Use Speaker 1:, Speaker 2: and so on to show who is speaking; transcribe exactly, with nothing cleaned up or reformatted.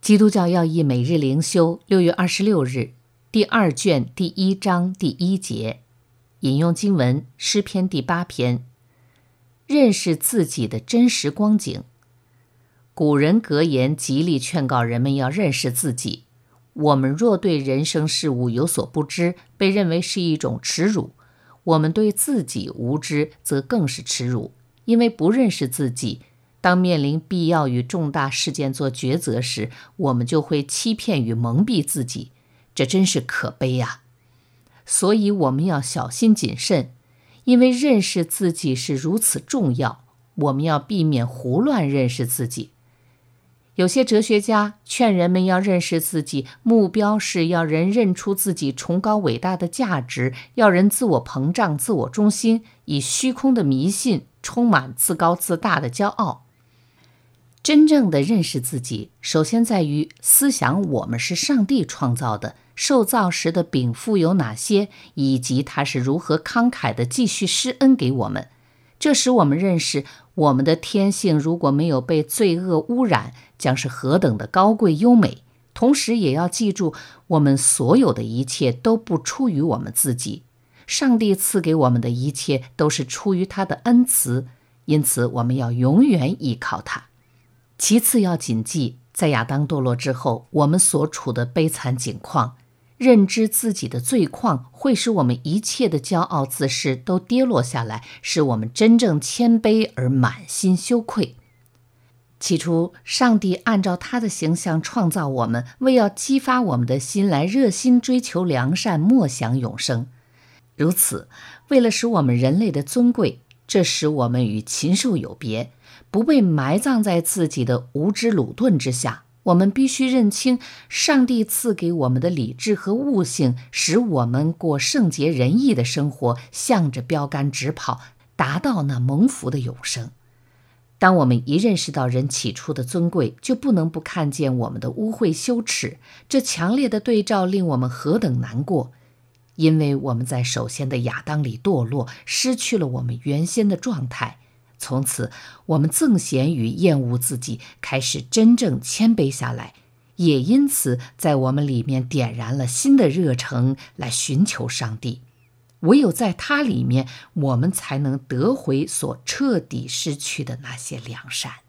Speaker 1: 基督教要义每日灵修，六月二十六日，第二卷第一章第一节，引用经文诗篇第八篇，认识自己的真实光景。古人格言极力劝告人们要认识自己。我们若对人生事物有所不知，被认为是一种耻辱；我们对自己无知，则更是耻辱。因为不认识自己，当面临必要与重大事件做抉择时，我们就会欺骗与蒙蔽自己，这真是可悲啊！所以我们要小心谨慎，因为认识自己是如此重要，我们要避免胡乱认识自己。有些哲学家劝人们要认识自己，目标是要人认出自己崇高伟大的价值，要人自我膨胀、自我中心，以虚空的迷信充满自高自大的骄傲。真正的认识自己，首先在于思想我们是上帝创造的，受造时的禀赋有哪些，以及他是如何慷慨地继续施恩给我们。这使我们认识我们的天性如果没有被罪恶污染，将是何等的高贵优美。同时也要记住，我们所有的一切都不出于我们自己，上帝赐给我们的一切都是出于他的恩慈，因此我们要永远依靠他。其次要谨记，在亚当堕落之后，我们所处的悲惨境况，认知自己的罪况，会使我们一切的骄傲自恃都跌落下来，使我们真正谦卑而满心羞愧。起初，上帝按照他的形象创造我们，为要激发我们的心来热心追求良善，默想永生。如此，为了使我们人类的尊贵，这使我们与禽兽有别，不被埋葬在自己的无知鲁钝之下。我们必须认清上帝赐给我们的理智和悟性，使我们过圣洁仁义的生活，向着标杆直跑，达到那蒙福的永生。当我们一认识到人起初的尊贵，就不能不看见我们的污秽羞耻。这强烈的对照令我们何等难过，因为我们在首先的亚当里堕落，失去了我们原先的状态。从此，我们憎嫌与厌恶自己，开始真正谦卑下来，也因此在我们里面点燃了新的热诚，来寻求上帝。唯有在他里面，我们才能得回所彻底失去的那些良善。